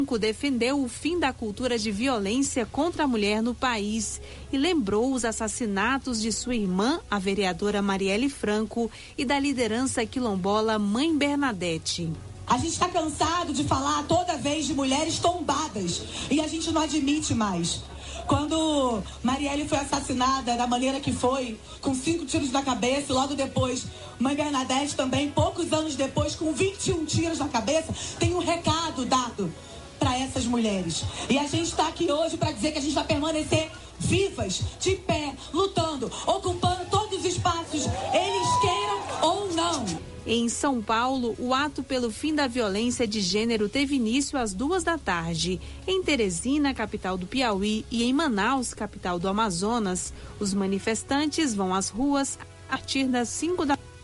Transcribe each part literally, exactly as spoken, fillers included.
defendeu o fim da cultura de violência contra a mulher no país e lembrou os assassinatos de sua irmã, a vereadora Marielle Franco, e da liderança quilombola Mãe Bernadette. A gente está cansado de falar toda vez de mulheres tombadas e a gente não admite mais. Quando Marielle foi assassinada da maneira que foi, com cinco tiros na cabeça, e logo depois Mãe Bernadette também, poucos anos depois, com vinte e um tiros na cabeça, tem um recado dado para essas mulheres. E a gente está aqui hoje para dizer que a gente vai permanecer vivas, de pé, lutando, ocupando todos os espaços, eles queiram ou não. Em São Paulo, o ato pelo fim da violência de gênero teve início às duas da tarde. Em Teresina, capital do Piauí, e em Manaus, capital do Amazonas, os manifestantes vão às ruas a partir das cinco da tarde.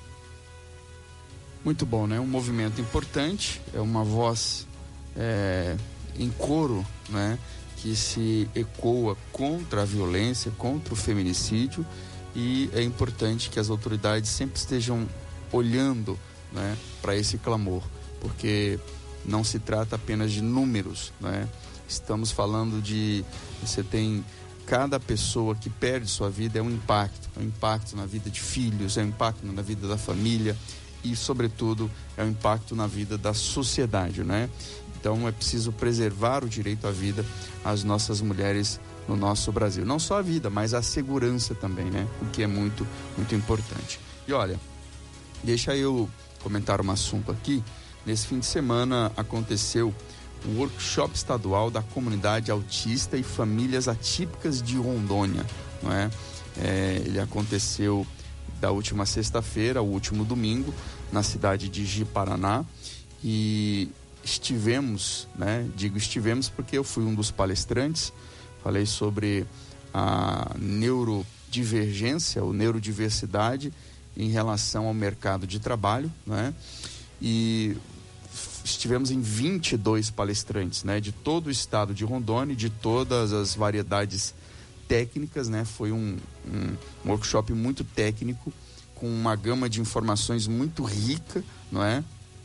Muito bom, né? Um movimento importante, é uma voz é, em coro, né? Que se ecoa contra a violência, contra o feminicídio, e é importante que as autoridades sempre estejam olhando, né, para esse clamor, porque não se trata apenas de números, né? Estamos falando de, você tem cada pessoa que perde sua vida, é um impacto, é um impacto na vida de filhos, é um impacto na vida da família e, sobretudo, é um impacto na vida da sociedade, né? Então é preciso preservar o direito à vida às nossas mulheres no nosso Brasil. Não só a vida, mas a segurança também, né? O que é muito, muito importante. E olha, deixa eu comentar um assunto aqui. Nesse fim de semana aconteceu um workshop estadual da comunidade autista e famílias atípicas de Rondônia, não é? É, ele aconteceu da última sexta-feira ao último domingo na cidade de Ji-Paraná e estivemos, né? Digo estivemos porque eu fui um dos palestrantes. Falei sobre a neurodivergência ou neurodiversidade em relação ao mercado de trabalho, né? E estivemos em vinte e dois palestrantes, né? De todo o estado de Rondônia, de todas as variedades técnicas, né? Foi um, um, um workshop muito técnico, com uma gama de informações muito rica, não é?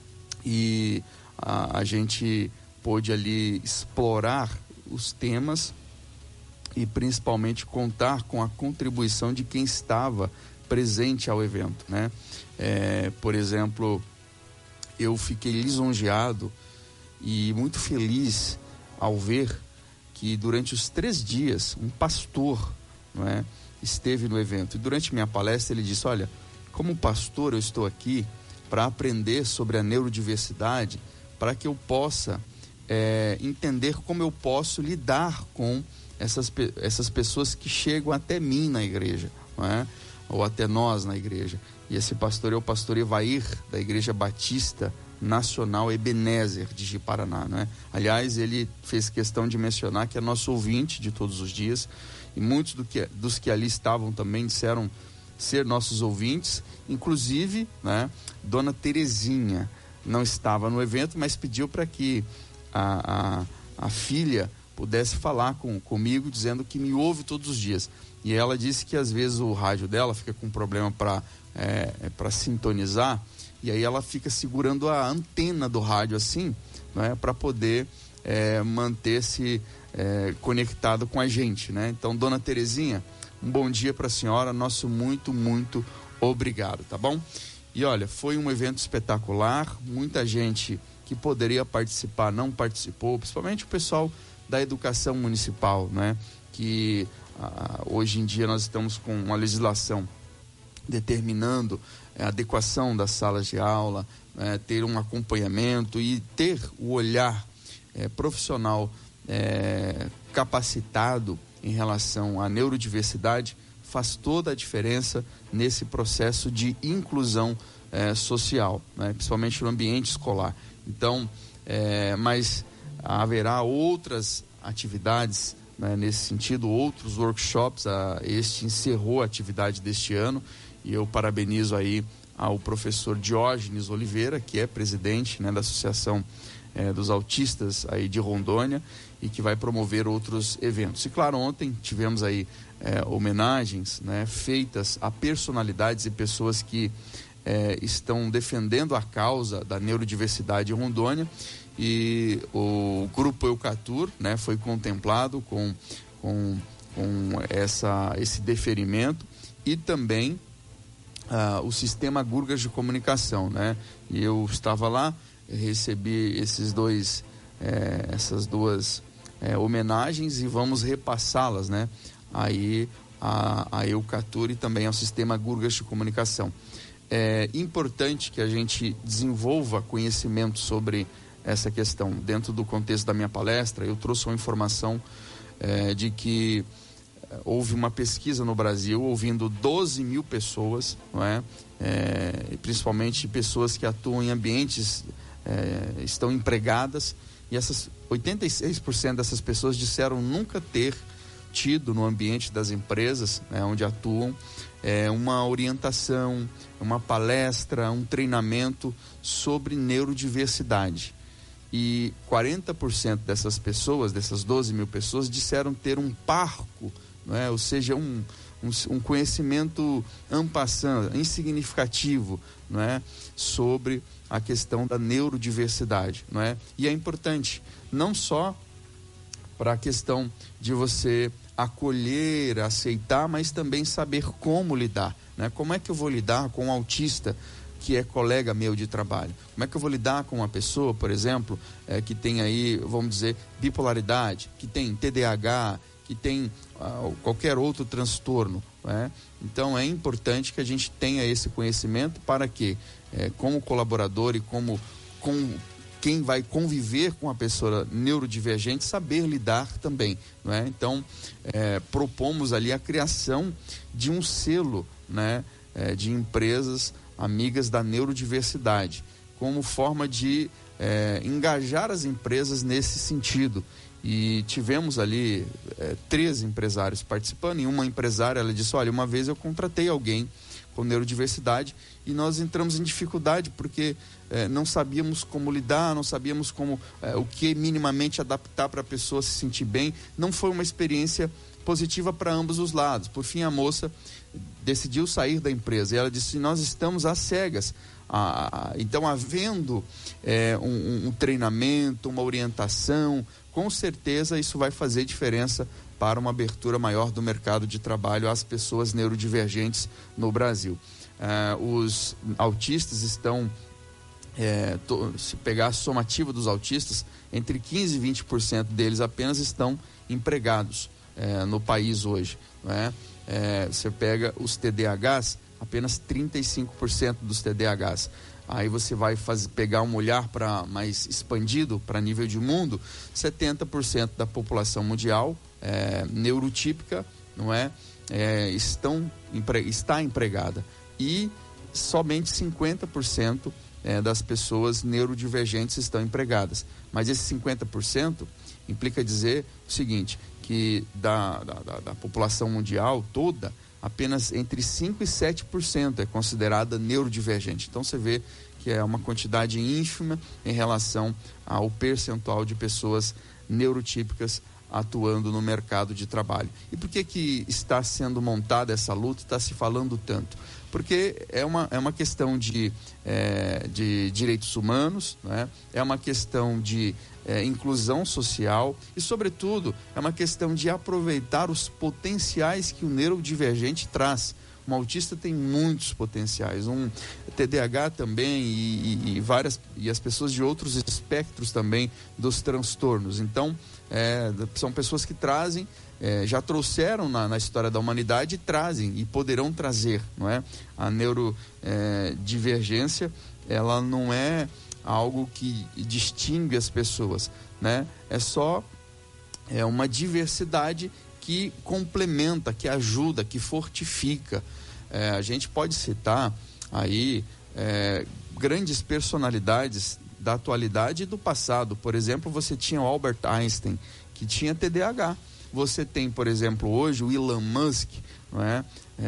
E a, a gente pôde ali explorar os temas e principalmente contar com a contribuição de quem estava presente ao evento, né? É, por exemplo, eu fiquei lisonjeado e muito feliz ao ver que durante os três dias um pastor, não é, esteve no evento. E durante minha palestra ele disse: olha, como pastor eu estou aqui para aprender sobre a neurodiversidade, para que eu possa é, entender como eu posso lidar com essas, essas pessoas que chegam até mim na igreja, não é? Ou até nós na igreja. E esse pastor é o pastor Evair, da Igreja Batista Nacional Ebenezer de Ji-Paraná, né? Aliás, ele fez questão de mencionar que é nosso ouvinte de todos os dias, e muitos do que, dos que ali estavam também disseram ser nossos ouvintes, inclusive, né, Dona Terezinha não estava no evento, mas pediu para que a, a, a filha pudesse falar com, comigo, dizendo que me ouve todos os dias. E ela disse que às vezes o rádio dela fica com problema para é, para sintonizar, e aí ela fica segurando a antena do rádio assim, né, para poder é, manter-se é, conectado com a gente, né? Então, Dona Terezinha, um bom dia para a senhora, nosso muito, muito obrigado, tá bom? E olha, foi um evento espetacular, muita gente que poderia participar não participou, principalmente o pessoal da educação municipal, né? Que ah, hoje em dia nós estamos com uma legislação determinando a adequação das salas de aula, é, ter um acompanhamento e ter o olhar é, profissional é, capacitado em relação à neurodiversidade faz toda a diferença nesse processo de inclusão é, social, né? Principalmente no ambiente escolar. Então, é, mas haverá outras atividades, né, nesse sentido, outros workshops. A, este encerrou a atividade deste ano e eu parabenizo aí ao professor Diógenes Oliveira, que é presidente, né, da Associação é, dos Autistas aí de Rondônia, e que vai promover outros eventos. E claro, ontem tivemos aí é, homenagens, né, feitas a personalidades e pessoas que é, estão defendendo a causa da neurodiversidade em Rondônia, e o grupo Eucatur, né, foi contemplado com, com, com essa, esse deferimento, e também ah, o sistema Gurgas de comunicação, né? E eu estava lá, recebi esses dois, eh, essas duas eh, homenagens, e vamos repassá-las, né? Aí a, a Eucatur e também ao sistema Gurgas de comunicação. É importante que a gente desenvolva conhecimento sobre essa questão. Dentro do contexto da minha palestra, eu trouxe uma informação é, de que houve uma pesquisa no Brasil, ouvindo doze mil pessoas, não é? É, principalmente pessoas que atuam em ambientes, é, estão empregadas, e essas oitenta e seis por cento dessas pessoas disseram nunca ter tido no ambiente das empresas, né, onde atuam, é, uma orientação, uma palestra, um treinamento sobre neurodiversidade. E quarenta por cento dessas pessoas, dessas doze mil pessoas, disseram ter um parco, não é? Ou seja, um, um, um conhecimento en passant, insignificativo, não é? Sobre a questão da neurodiversidade, não é? E é importante, não só para a questão de você acolher, aceitar, mas também saber como lidar, né? Como é que eu vou lidar com um autista que é colega meu de trabalho? Como é que eu vou lidar com uma pessoa, por exemplo, é, que tem aí, vamos dizer, bipolaridade, que tem T D A H, que tem ah, qualquer outro transtorno, né? Então é importante que a gente tenha esse conhecimento para que, é, como colaborador e como com quem vai conviver com a pessoa neurodivergente, saber lidar também, não é? Então, é, propomos ali a criação de um selo, né, é, de empresas amigas da neurodiversidade, como forma de é, engajar as empresas nesse sentido. E tivemos ali é, três empresários participando, e uma empresária, ela disse, olha, uma vez eu contratei alguém com neurodiversidade e nós entramos em dificuldade porque eh, não sabíamos como lidar, não sabíamos como eh, o que minimamente adaptar para a pessoa se sentir bem. Não foi uma experiência positiva para ambos os lados. Por fim, a moça decidiu sair da empresa e ela disse, nós estamos às cegas. Ah, então, havendo eh, um, um treinamento, uma orientação, com certeza isso vai fazer diferença para uma abertura maior do mercado de trabalho às pessoas neurodivergentes no Brasil. Ah, os autistas estão, é, to, se pegar a somativa dos autistas, entre quinze e vinte por cento deles apenas estão empregados é, no país hoje, não é? É, você pega os T D A Hs, apenas trinta e cinco por cento dos T D A Hs. Aí você vai fazer, pegar um olhar para mais expandido, para nível de mundo, setenta por cento da população mundial é, neurotípica, não é? É, estão, empre, está empregada, e somente cinquenta por cento é, das pessoas neurodivergentes estão empregadas. Mas esses cinquenta por cento implica dizer o seguinte, que da, da, da população mundial toda, apenas entre cinco e sete por cento é considerada neurodivergente. Então você vê que é uma quantidade ínfima em relação ao percentual de pessoas neurotípicas atuando no mercado de trabalho. E por que que está sendo montada essa luta, está se falando tanto? Porque é uma, é uma questão de, é, de direitos humanos, né? É uma questão de é, inclusão social e, sobretudo, é uma questão de aproveitar os potenciais que o neurodivergente traz. Um autista tem muitos potenciais, um T D A H também e, e, e várias, e as pessoas de outros espectros também dos transtornos. Então, é, são pessoas que trazem, é, já trouxeram na, na história da humanidade e trazem e poderão trazer, não é? A neurodivergência, é, ela não é algo que distingue as pessoas, né? É só é uma diversidade que complementa, que ajuda, que fortifica. É, a gente pode citar aí é, grandes personalidades da atualidade e do passado. Por exemplo, você tinha o Albert Einstein, que tinha T D A H. Você tem, por exemplo, hoje o Elon Musk, não é?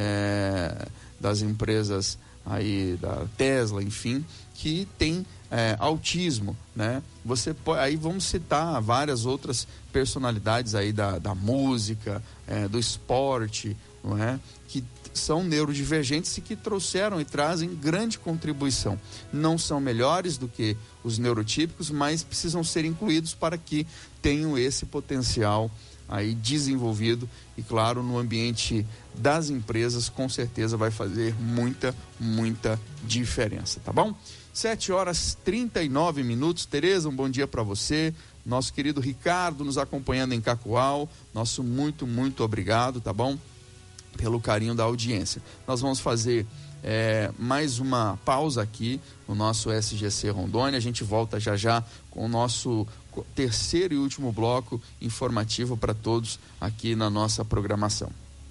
É, das empresas aí da Tesla, enfim, que tem é, autismo, né? Você pode, aí vamos citar várias outras personalidades aí da, da música, é, do esporte, não é? Que são neurodivergentes e que trouxeram e trazem grande contribuição. Não são melhores do que os neurotípicos, mas precisam ser incluídos para que tenham esse potencial aí desenvolvido e, claro, no ambiente das empresas, com certeza vai fazer muita, muita diferença, tá bom? sete horas e trinta e nove minutos. Tereza, um bom dia para você. Nosso querido Ricardo nos acompanhando em Cacoal, nosso muito, muito obrigado, tá bom? Pelo carinho da audiência. Nós vamos fazer é, mais uma pausa aqui no nosso S G C Rondônia. A gente volta já já com o nosso terceiro e último bloco informativo para todos aqui na nossa programação.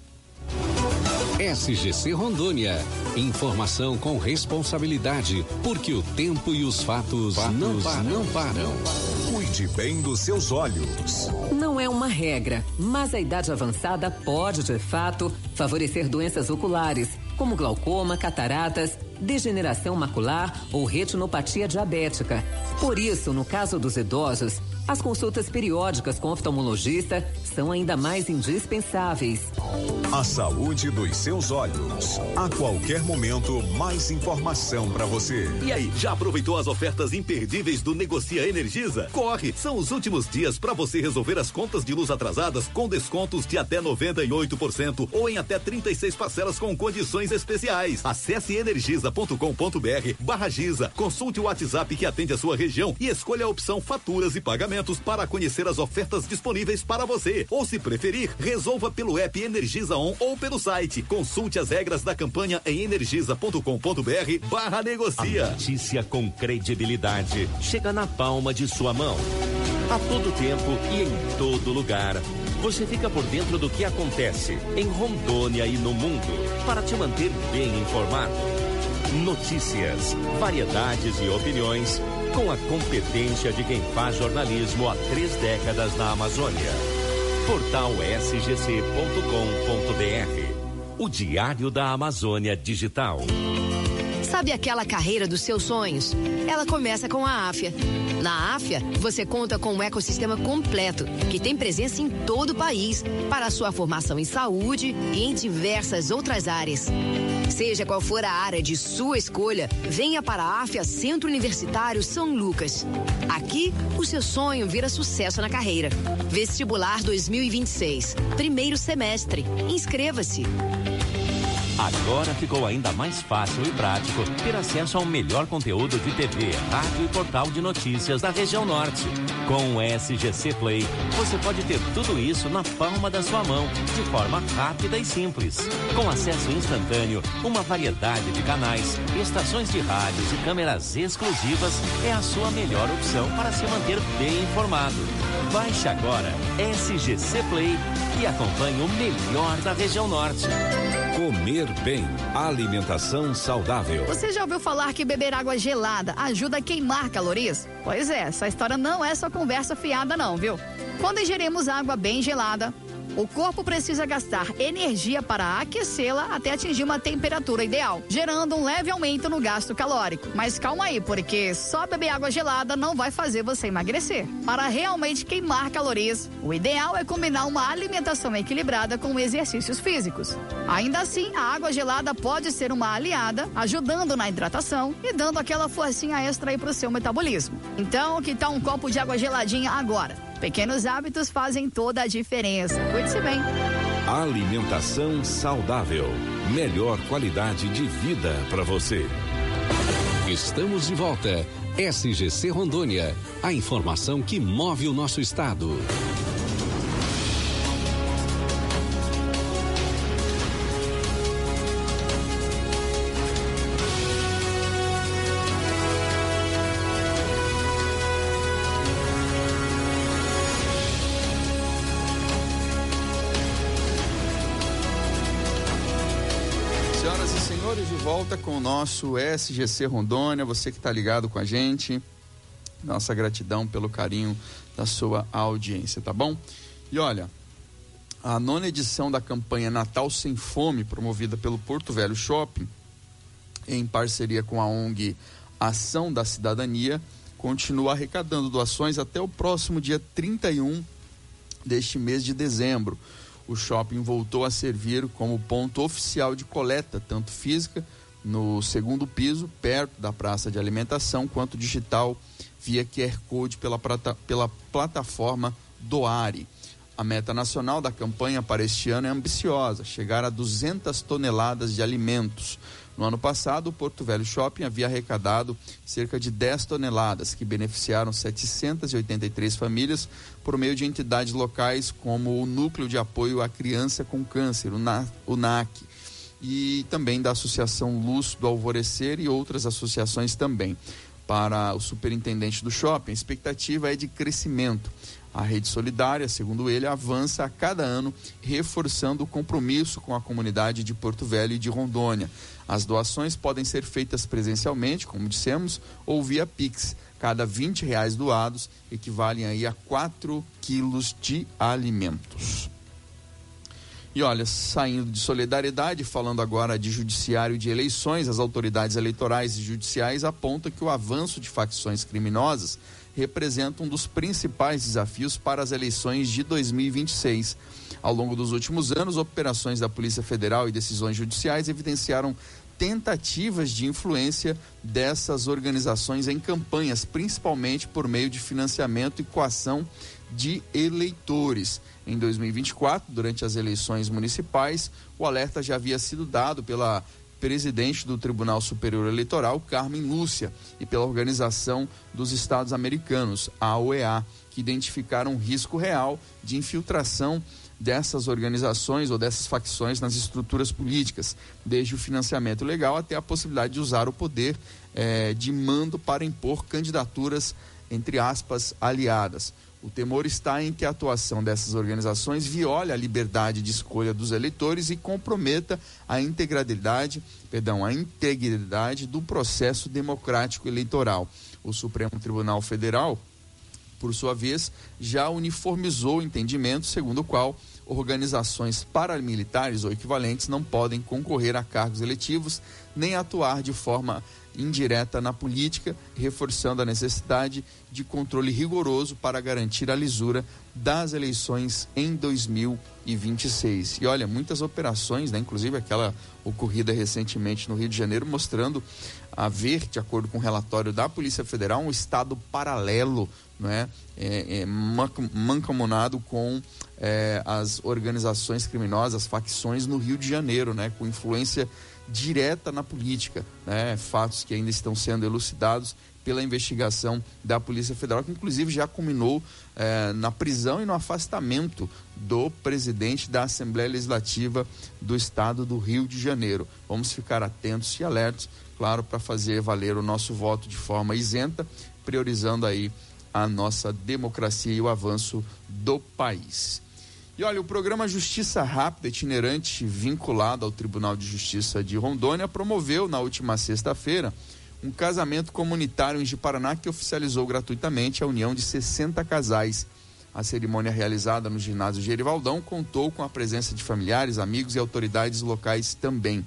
S G C Rondônia. Informação com responsabilidade, porque o tempo e os fatos, fatos não param. Não param. Cuide bem dos seus olhos. Não é uma regra, mas a idade avançada pode, de fato, favorecer doenças oculares, como glaucoma, cataratas, degeneração macular ou retinopatia diabética. Por isso, no caso dos idosos, as consultas periódicas com oftalmologista são ainda mais indispensáveis. A saúde dos seus olhos. A qualquer momento, mais informação para você. E aí, já aproveitou as ofertas imperdíveis do Negocia Energisa? Corre! São os últimos dias para você resolver as contas de luz atrasadas com descontos de até noventa e oito por cento ou em até trinta e seis parcelas com condições especiais. Acesse energisa ponto com ponto br barra Giza, consulte o WhatsApp que atende a sua região e escolha a opção faturas e pagamentos para conhecer as ofertas disponíveis para você. Ou, se preferir, resolva pelo app Energisa On ou pelo site. Consulte as regras da campanha em energisa ponto com ponto br barra negocia. A notícia com credibilidade chega na palma de sua mão. A todo tempo e em todo lugar. Você fica por dentro do que acontece em Rondônia e no mundo, para te manter bem informado. Notícias, variedades e opiniões, com a competência de quem faz jornalismo há três décadas na Amazônia. Portal S G C ponto com ponto br. O Diário da Amazônia Digital. Sabe aquela carreira dos seus sonhos? Ela começa com a Afya. Na Afya, você conta com um ecossistema completo, que tem presença em todo o país, para a sua formação em saúde e em diversas outras áreas. Seja qual for a área de sua escolha, venha para a Afya Centro Universitário São Lucas. Aqui, o seu sonho vira sucesso na carreira. Vestibular dois mil e vinte e seis, primeiro semestre. Inscreva-se. Agora ficou ainda mais fácil e prático ter acesso ao melhor conteúdo de T V, rádio e portal de notícias da região norte. Com o S G C Play, você pode ter tudo isso na palma da sua mão, de forma rápida e simples. Com acesso instantâneo, uma variedade de canais, estações de rádios e câmeras exclusivas é a sua melhor opção para se manter bem informado. Baixe agora S G C Play e acompanhe o melhor da região norte. Comer bem, alimentação saudável. Você já ouviu falar que beber água gelada ajuda a queimar calorias? Pois é, essa história não é só conversa fiada não, viu? Quando ingerimos água bem gelada, o corpo precisa gastar energia para aquecê-la até atingir uma temperatura ideal, gerando um leve aumento no gasto calórico. Mas calma aí, porque só beber água gelada não vai fazer você emagrecer. Para realmente queimar calorias, o ideal é combinar uma alimentação equilibrada com exercícios físicos. Ainda assim, a água gelada pode ser uma aliada, ajudando na hidratação e dando aquela forcinha extra aí pro seu metabolismo. Então, que tal um copo de água geladinha agora? Pequenos hábitos fazem toda a diferença. Cuide-se bem. Alimentação saudável. Melhor qualidade de vida para você. Estamos de volta. S G C Rondônia. A informação que move o nosso estado. Volta com o nosso S G C Rondônia, você que está ligado com a gente, nossa gratidão pelo carinho da sua audiência, tá bom? E olha, a nona edição da campanha Natal Sem Fome, promovida pelo Porto Velho Shopping, em parceria com a O N G Ação da Cidadania, continua arrecadando doações até o próximo dia trinta e um deste mês de dezembro. o shopping voltou a servir como ponto oficial de coleta, tanto física, no segundo piso, perto da praça de alimentação, quanto digital, via Q R Code pela, prata, pela plataforma Doare. A meta nacional da campanha para este ano é ambiciosa, chegar a duzentas toneladas de alimentos. No ano passado, o Porto Velho Shopping havia arrecadado cerca de dez toneladas, que beneficiaram setecentas e oitenta e três famílias por meio de entidades locais como o Núcleo de Apoio à Criança com Câncer, o N A C, e também da Associação Luz do Alvorecer e outras associações também. Para o superintendente do shopping, a expectativa é de crescimento. A rede solidária, segundo ele, avança a cada ano, reforçando o compromisso com a comunidade de Porto Velho e de Rondônia. As doações podem ser feitas presencialmente, como dissemos, ou via Pix. Cada vinte reais doados equivalem aí a quatro quilos de alimentos. E olha, saindo de solidariedade, falando agora de judiciário e de eleições, as autoridades eleitorais e judiciais apontam que o avanço de facções criminosas representa um dos principais desafios para as eleições de dois mil e vinte e seis. Ao longo dos últimos anos, operações da Polícia Federal e decisões judiciais evidenciaram tentativas de influência dessas organizações em campanhas, principalmente por meio de financiamento e coação de eleitores. Em dois mil e vinte e quatro, durante as eleições municipais, o alerta já havia sido dado pela presidente do Tribunal Superior Eleitoral, Carmen Lúcia, e pela Organização dos Estados Americanos, a O E A, que identificaram um risco real de infiltração dessas organizações ou dessas facções nas estruturas políticas, desde o financiamento legal até a possibilidade de usar o poder eh, de mando para impor candidaturas, entre aspas, aliadas. O temor está em que a atuação dessas organizações viole a liberdade de escolha dos eleitores e comprometa a integridade, perdão, a integridade do processo democrático eleitoral. O Supremo Tribunal Federal, por sua vez, já uniformizou o entendimento segundo o qual organizações paramilitares ou equivalentes não podem concorrer a cargos eletivos nem atuar de forma indireta na política, reforçando a necessidade de controle rigoroso para garantir a lisura das eleições em dois mil e vinte e seis. E olha, muitas operações, né, inclusive aquela ocorrida recentemente no Rio de Janeiro, mostrando haver, de acordo com o relatório da Polícia Federal, um estado paralelo, não é, é, é mancomunado com é, as organizações criminosas, as facções no Rio de Janeiro, né, com influência direta na política, né? Fatos que ainda estão sendo elucidados pela investigação da Polícia Federal, que inclusive já culminou eh, na prisão e no afastamento do presidente da Assembleia Legislativa do Estado do Rio de Janeiro. Vamos ficar atentos e alertos, claro, para fazer valer o nosso voto de forma isenta, priorizando aí a nossa democracia e o avanço do país. E olha, o programa Justiça Rápida itinerante vinculado ao Tribunal de Justiça de Rondônia promoveu na última sexta-feira um casamento comunitário em Ji-Paraná que oficializou gratuitamente a união de sessenta casais. A cerimônia realizada no ginásio Gerivaldão contou com a presença de familiares, amigos e autoridades locais também.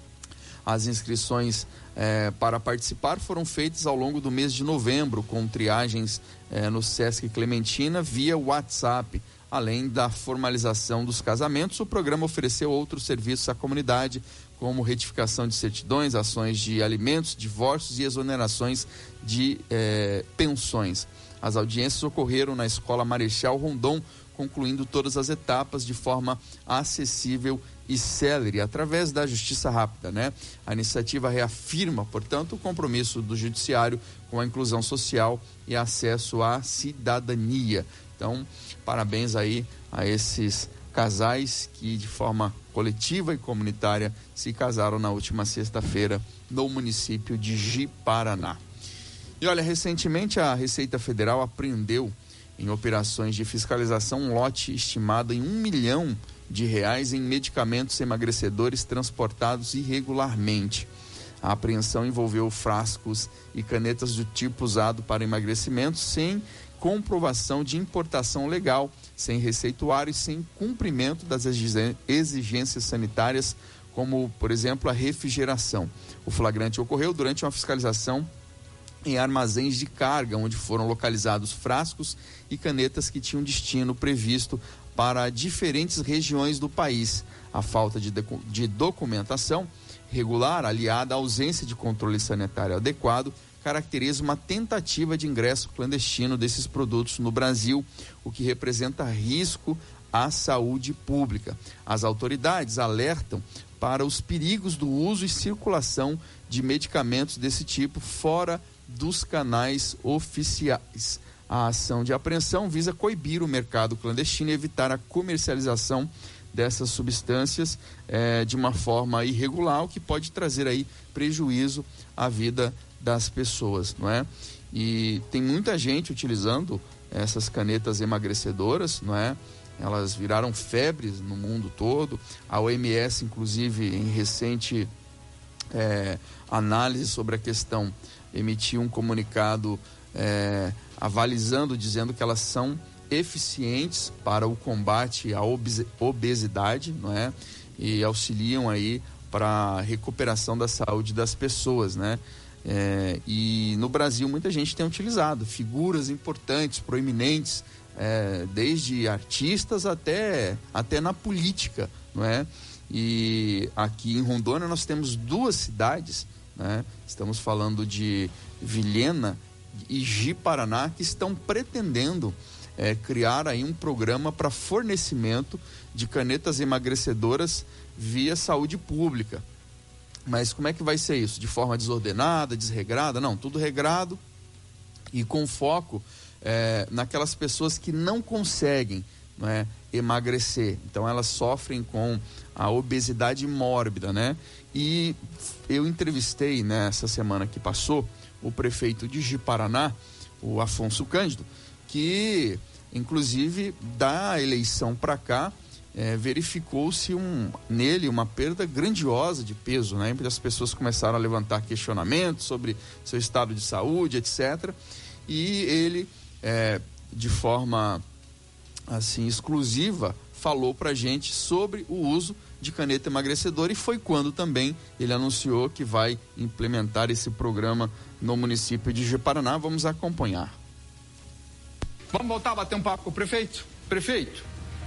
As inscrições eh, para participar foram feitas ao longo do mês de novembro, com triagens eh, no Sesc Clementina via WhatsApp. Além da formalização dos casamentos, o programa ofereceu outros serviços à comunidade, como retificação de certidões, ações de alimentos, divórcios e exonerações de eh, pensões. As audiências ocorreram na Escola Marechal Rondon, concluindo todas as etapas de forma acessível e célere, através da Justiça Rápida, né? A iniciativa reafirma, portanto, o compromisso do Judiciário com a inclusão social e acesso à cidadania. Então, parabéns aí a esses casais que de forma coletiva e comunitária se casaram na última sexta-feira no município de Ji-Paraná. E olha, recentemente a Receita Federal apreendeu em operações de fiscalização um lote estimado em um milhão de reais em medicamentos emagrecedores transportados irregularmente. A apreensão envolveu frascos e canetas do tipo usado para emagrecimento sem comprovação de importação legal, sem receituário e sem cumprimento das exigências sanitárias, como, por exemplo, a refrigeração. O flagrante ocorreu durante uma fiscalização em armazéns de carga, onde foram localizados frascos e canetas que tinham destino previsto para diferentes regiões do país. A falta de, de documentação regular, aliada à ausência de controle sanitário adequado, caracteriza uma tentativa de ingresso clandestino desses produtos no Brasil, o que representa risco à saúde pública. As autoridades alertam para os perigos do uso e circulação de medicamentos desse tipo fora dos canais oficiais. A ação de apreensão visa coibir o mercado clandestino e evitar a comercialização dessas substâncias eh, de uma forma irregular, o que pode trazer aí prejuízo à vida das pessoas, não é? E tem muita gente utilizando essas canetas emagrecedoras, não é? Elas viraram febres no mundo todo. A O M S, inclusive, em recente eh, análise sobre a questão, emitiu um comunicado eh, avalizando, dizendo que elas são eficientes para o combate à obesidade, não é? E auxiliam aí para a recuperação da saúde das pessoas, né? É, e no Brasil muita gente tem utilizado figuras importantes, proeminentes, é, desde artistas até, até na política, não é? E aqui em Rondônia nós temos duas cidades, né? Estamos falando de Vilhena e Ji-Paraná, que estão pretendendo É, criar aí um programa para fornecimento de canetas emagrecedoras via saúde pública. Mas como é que vai ser isso? De forma desordenada, desregrada? Não, tudo regrado e com foco é, naquelas pessoas que não conseguem, não é, emagrecer. Então elas sofrem com a obesidade mórbida, né? E eu entrevistei nessa semana que passou o prefeito de Ji-Paraná, o Afonso Cândido, que inclusive da eleição para cá é, verificou-se um, nele uma perda grandiosa de peso, né? As pessoas começaram a levantar questionamentos sobre seu estado de saúde, etcétera. E ele, é, de forma assim exclusiva, falou para a gente sobre o uso de caneta emagrecedora, e foi quando também ele anunciou que vai implementar esse programa no município de Ji-Paraná. Vamos acompanhar. Vamos voltar a bater um papo com o prefeito? Prefeito,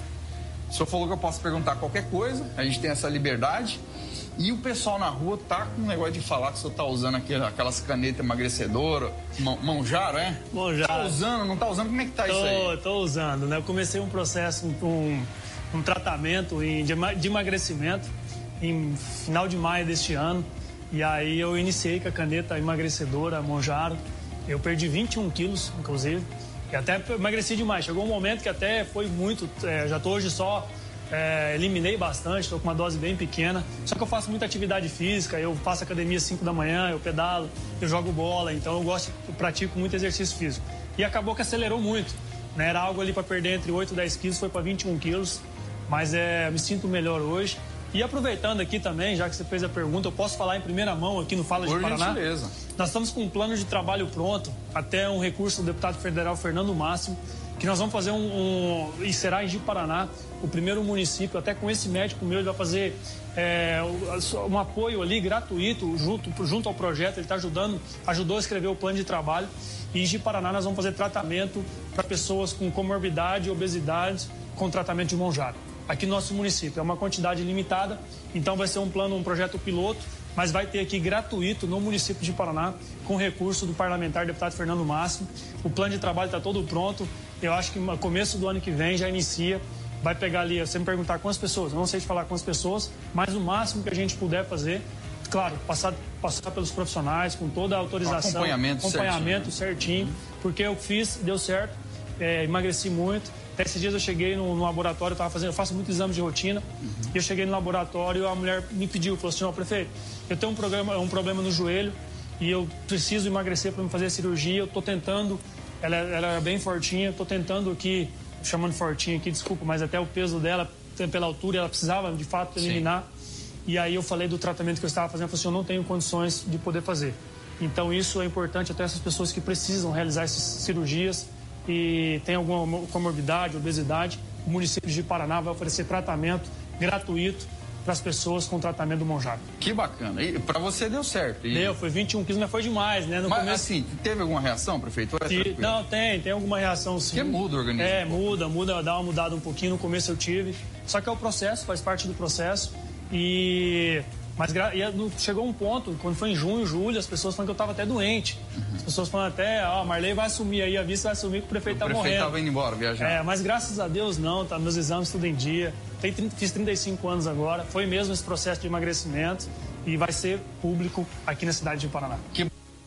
o senhor falou que eu posso perguntar qualquer coisa, a gente tem essa liberdade, e o pessoal na rua tá com um negócio de falar que o senhor tá usando aquelas canetas emagrecedoras, Monjaro, é? Monjaro. Tá usando, não tá usando? Como é que tá tô, isso aí? Tô usando, né? Eu comecei um processo, um, um tratamento em, de, de emagrecimento em final de maio deste ano, e aí eu iniciei com a caneta emagrecedora Monjaro. Eu perdi vinte e um quilos, inclusive. E até emagreci demais. Chegou um momento que até foi muito. É, já estou hoje só. É, eliminei bastante, estou com uma dose bem pequena. Só que eu faço muita atividade física. Eu faço academia às cinco da manhã, eu pedalo, eu jogo bola. Então eu gosto, eu pratico muito exercício físico. E acabou que acelerou muito, né? Era algo ali para perder entre oito e dez quilos, foi para vinte e um quilos. Mas é, me sinto melhor hoje. E aproveitando aqui também, já que você fez a pergunta, eu posso falar em primeira mão aqui no Fala de Paraná? Beleza. Nós estamos com um plano de trabalho pronto, até um recurso do deputado federal Fernando Máximo, que nós vamos fazer um, um e será em Ji-Paraná, o primeiro município, até com esse médico meu, ele vai fazer é, um apoio ali gratuito junto, junto ao projeto, ele está ajudando, ajudou a escrever o plano de trabalho. E em Ji-Paraná nós vamos fazer tratamento para pessoas com comorbidade e obesidade com tratamento de Monjaro. Aqui no nosso município. É uma quantidade limitada, então vai ser um plano, um projeto piloto, mas vai ter aqui gratuito no município de Paraná, com recurso do parlamentar deputado Fernando Máximo. O plano de trabalho está todo pronto, eu acho que no começo do ano que vem já inicia, vai pegar ali, você me perguntar quantas pessoas, eu não sei te falar quantas pessoas, mas o máximo que a gente puder fazer, claro, passar, passar pelos profissionais, com toda a autorização, acompanhamento, acompanhamento certinho, certinho, porque eu fiz, deu certo, é, emagreci muito. Até esses dias eu cheguei no, no laboratório, eu, tava fazendo, eu faço muitos exames de rotina, uhum. E eu cheguei no laboratório e a mulher me pediu, falou assim, ó, prefeito, eu tenho um, programa, um problema no joelho e eu preciso emagrecer para me fazer a cirurgia, eu tô tentando, ela, ela era bem fortinha, eu tô tentando aqui, chamando fortinha aqui, desculpa, mas até o peso dela, pela altura, ela precisava de fato eliminar. Sim. E aí eu falei do tratamento que eu estava fazendo, eu falei assim, eu não tenho condições de poder fazer. Então isso é importante até essas pessoas que precisam realizar essas cirurgias e tem alguma comorbidade, obesidade, o município de Paraná vai oferecer tratamento gratuito para as pessoas com tratamento do Monjac. Que bacana. E para você deu certo? E... Deu, foi vinte e um quilos, mas foi demais, né? No mas começo... assim, teve alguma reação, prefeito? E, não, tem, tem alguma reação sim. Que muda o organismo? É, muda, muda, dá uma mudada um pouquinho. No começo eu tive. Só que é o processo, faz parte do processo. E... Mas e chegou um ponto, quando foi em junho, julho, as pessoas falaram que eu estava até doente. Uhum. As pessoas falando até, ó, oh, Marley vai assumir aí, a vice vai assumir que o prefeito está morrendo. O prefeito estava indo embora, viajando. É, mas graças a Deus não, tá, meus exames tudo em dia. Tem, fiz trinta e cinco anos agora, foi mesmo esse processo de emagrecimento e vai ser público aqui na cidade de Paraná. Que...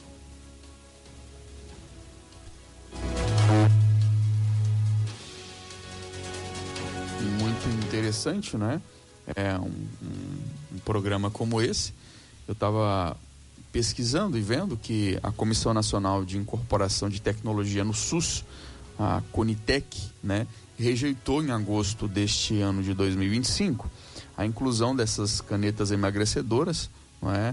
Muito interessante, né? É um, um, um programa como esse. Eu estava pesquisando e vendo que a Comissão Nacional de Incorporação de Tecnologia no SUS, a Conitec, né, rejeitou em agosto deste ano de dois mil e vinte e cinco a inclusão dessas canetas emagrecedoras, não é,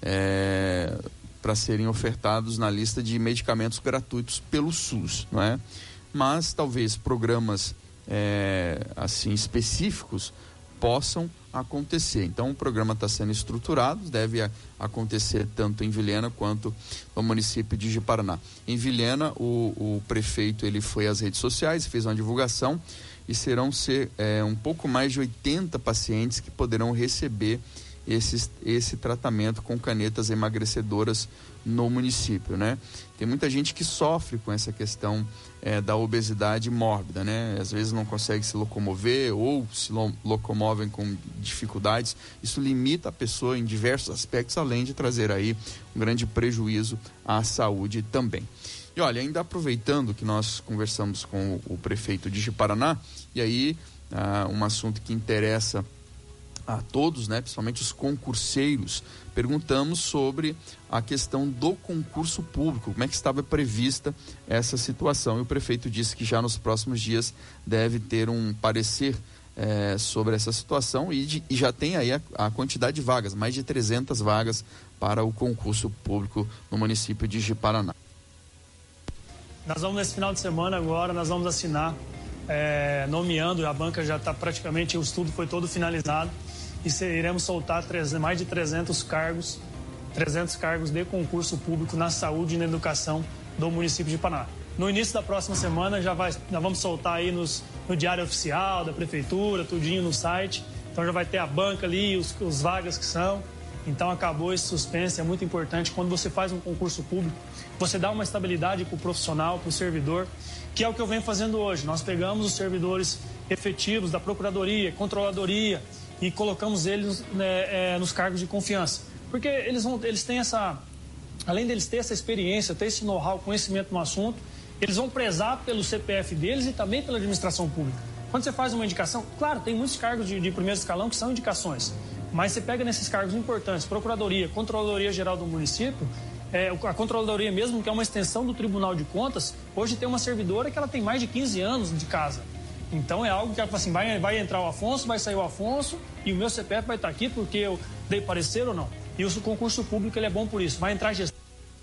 é, para serem ofertados na lista de medicamentos gratuitos pelo SUS, não é? Mas talvez programas é, assim específicos possam acontecer. Então o programa está sendo estruturado, deve a, acontecer tanto em Vilhena quanto no município de Ji-Paraná. Em Vilhena, o, o prefeito ele foi às redes sociais, fez uma divulgação e serão ser é, um pouco mais de oitenta pacientes que poderão receber esses, esse tratamento com canetas emagrecedoras no município, né? Tem muita gente que sofre com essa questão é, da obesidade mórbida, né? Às vezes não consegue se locomover ou se lo locomovem com dificuldades. Isso limita a pessoa em diversos aspectos, além de trazer aí um grande prejuízo à saúde também. E olha, ainda aproveitando que nós conversamos com o, o prefeito de Ji-Paraná, e aí ah, um assunto que interessa a todos, né, principalmente os concurseiros, perguntamos sobre a questão do concurso público, como é que estava prevista essa situação, e o prefeito disse que já nos próximos dias deve ter um parecer é, sobre essa situação e, de, e já tem aí a, a quantidade de vagas, mais de trezentas vagas para o concurso público no município de Ji-Paraná. Nós vamos nesse final de semana agora, nós vamos assinar, é, nomeando, a banca já está praticamente, o estudo foi todo finalizado, e iremos soltar mais de trezentos cargos, trezentos cargos de concurso público na saúde e na educação do município de Paraná. No início da próxima semana já vai, nós vamos soltar aí nos, no diário oficial da prefeitura, tudinho no site. Então já vai ter a banca ali, os, os vagas que são. Então acabou esse suspense, é muito importante. Quando você faz um concurso público, você dá uma estabilidade para o profissional, para o servidor, que é o que eu venho fazendo hoje. Nós pegamos os servidores efetivos da Procuradoria, Controladoria, e colocamos eles né, é, nos cargos de confiança. Porque eles, vão, eles têm essa, além deles ter essa experiência, ter esse know-how, conhecimento no assunto, eles vão prezar pelo C P F deles e também pela administração pública. Quando você faz uma indicação, claro, tem muitos cargos de, de primeiro escalão que são indicações, mas você pega nesses cargos importantes, Procuradoria, Controladoria Geral do município, é, a Controladoria mesmo, que é uma extensão do Tribunal de Contas, hoje tem uma servidora que ela tem mais de quinze anos de casa. Então é algo que assim, vai, vai entrar o Afonso, vai sair o Afonso e o meu C P F vai estar aqui porque eu dei parecer ou não. E o concurso público ele é bom por isso, vai entrar gestão.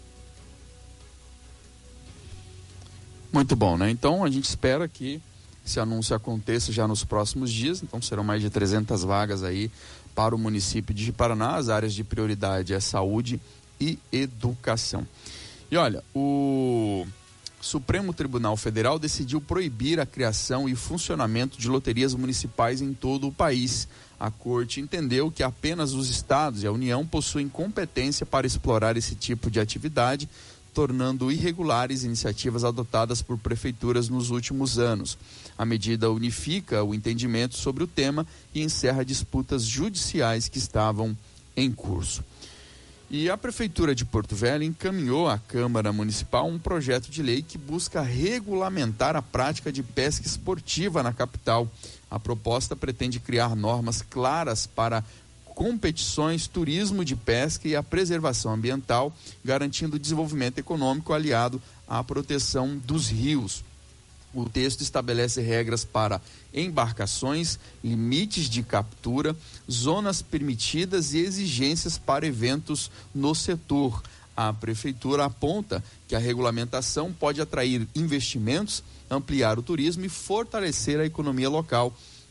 Muito bom, né? Então a gente espera que esse anúncio aconteça já nos próximos dias. Então serão mais de trezentas vagas aí para o município de Ji-Paraná. As áreas de prioridade é saúde e educação. E olha, o Supremo Tribunal Federal decidiu proibir a criação e funcionamento de loterias municipais em todo o país. A Corte entendeu que apenas os estados e a União possuem competência para explorar esse tipo de atividade, tornando irregulares iniciativas adotadas por prefeituras nos últimos anos. A medida unifica o entendimento sobre o tema e encerra disputas judiciais que estavam em curso. E a Prefeitura de Porto Velho encaminhou à Câmara Municipal um projeto de lei que busca regulamentar a prática de pesca esportiva na capital. A proposta pretende criar normas claras para competições, turismo de pesca e a preservação ambiental, garantindo o desenvolvimento econômico aliado à proteção dos rios. O texto estabelece regras para embarcações, limites de captura, zonas permitidas e exigências para eventos no setor. A Prefeitura aponta que a regulamentação pode atrair investimentos, ampliar o turismo e fortalecer a economia local.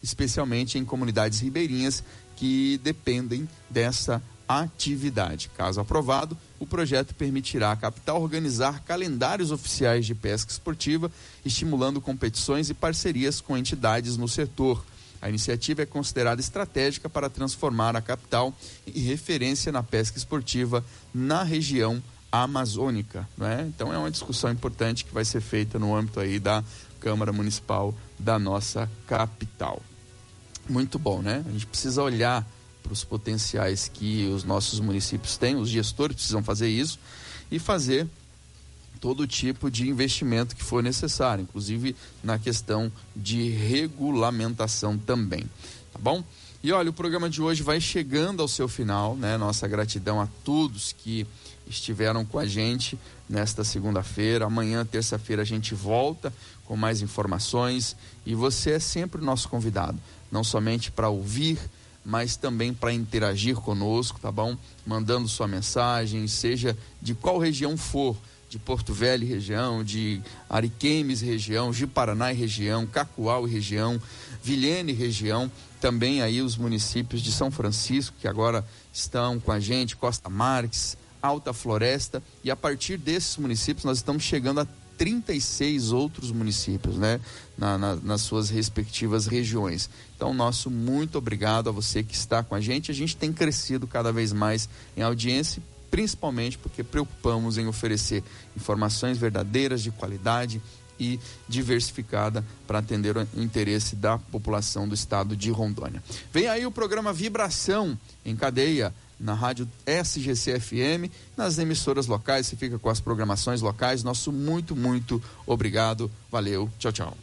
especialmente em comunidades ribeirinhas que dependem dessa atividade. Caso aprovado, o projeto permitirá à capital organizar calendários oficiais de pesca esportiva, estimulando competições e parcerias com entidades no setor. A iniciativa é considerada estratégica para transformar a capital em referência na pesca esportiva na região amazônica, né? Então é uma discussão importante que vai ser feita no âmbito aí da Câmara Municipal da nossa capital. Muito bom, né? A gente precisa olhar para os potenciais que os nossos municípios têm, os gestores precisam fazer isso e fazer todo tipo de investimento que for necessário, inclusive na questão de regulamentação também, tá bom? E olha, o programa de hoje vai chegando ao seu final, né? Nossa gratidão a todos que estiveram com a gente nesta segunda-feira. Amanhã, terça-feira, a gente volta com mais informações e você é sempre o nosso convidado, não somente para ouvir, mas também para interagir conosco, tá bom? Mandando sua mensagem, seja de qual região for, de Porto Velho e região, de Ariquemes região, de Paraná e região, Cacoal e região, Vilhena e região, também aí os municípios de São Francisco, que agora estão com a gente, Costa Marques, Alta Floresta, e a partir desses municípios nós estamos chegando a trinta e seis outros municípios, né? Na, na, nas suas respectivas regiões. Então, nosso muito obrigado a você que está com a gente. A gente tem crescido cada vez mais em audiência, principalmente porque preocupamos em oferecer informações verdadeiras, de qualidade e diversificada para atender o interesse da população do estado de Rondônia. Vem aí o programa Vibração em cadeia na rádio S G C F M, nas emissoras locais, você fica com as programações locais. Nosso muito, muito obrigado. Valeu, tchau, tchau.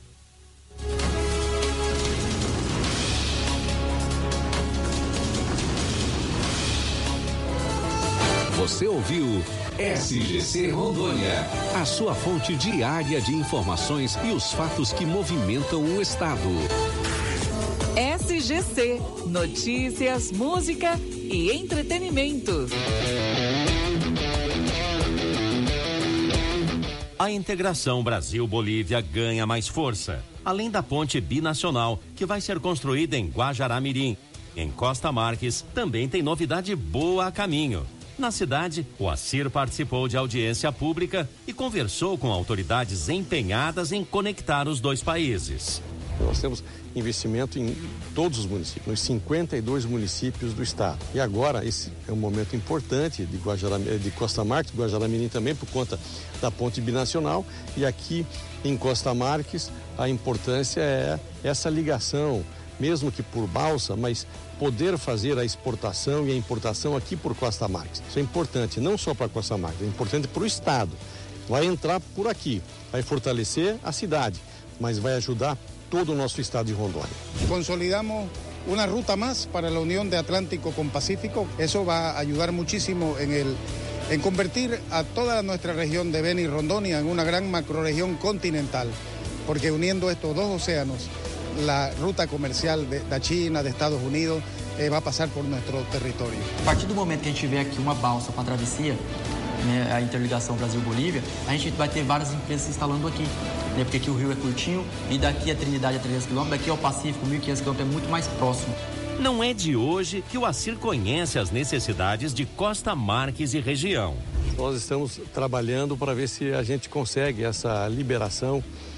Você ouviu S G C Rondônia, a sua fonte diária de informações e os fatos que movimentam o estado. S G C, notícias, música e entretenimento. A integração Brasil-Bolívia ganha mais força, além da ponte binacional que vai ser construída em Guajará-Mirim. Em Costa Marques também tem novidade boa a caminho. Na cidade, o ACIR participou de audiência pública e conversou com autoridades empenhadas em conectar os dois países. Nós temos investimento em todos os municípios, nos cinquenta e dois municípios do estado. E agora, esse é um momento importante de, Guajará, de Costa Marques, Guajará-Mirim também, por conta da ponte binacional. E aqui em Costa Marques, a importância é essa ligação, mesmo que por balsa, mas poder fazer a exportação e a importação aqui por Costa Marques. Isso é importante, não só para Costa Marques, é importante para o estado. Vai entrar por aqui, vai fortalecer a cidade, mas vai ajudar todo o nosso estado de Rondônia. Consolidamos uma ruta mais para a união de Atlântico com Pacífico. Isso vai ajudar muchísimo em el, en convertir a toda nuestra región de Beni y Rondônia en una gran macrorregión continental, porque uniendo estos dos océanos, la ruta comercial de, da China, de Estados Unidos, eh, vai passar por nosso território. A partir do momento que a gente tiver aqui uma balsa com a travessia, né, a interligação Brasil-Bolívia, a gente vai ter várias empresas se instalando aqui, né, porque aqui o rio é curtinho e daqui a Trinidade é trezentos quilômetros, daqui ao Pacífico, mil e quinhentos quilômetros, é muito mais próximo. Não é de hoje que o ACIR conhece as necessidades de Costa Marques e região. Nós estamos trabalhando para ver se a gente consegue essa liberação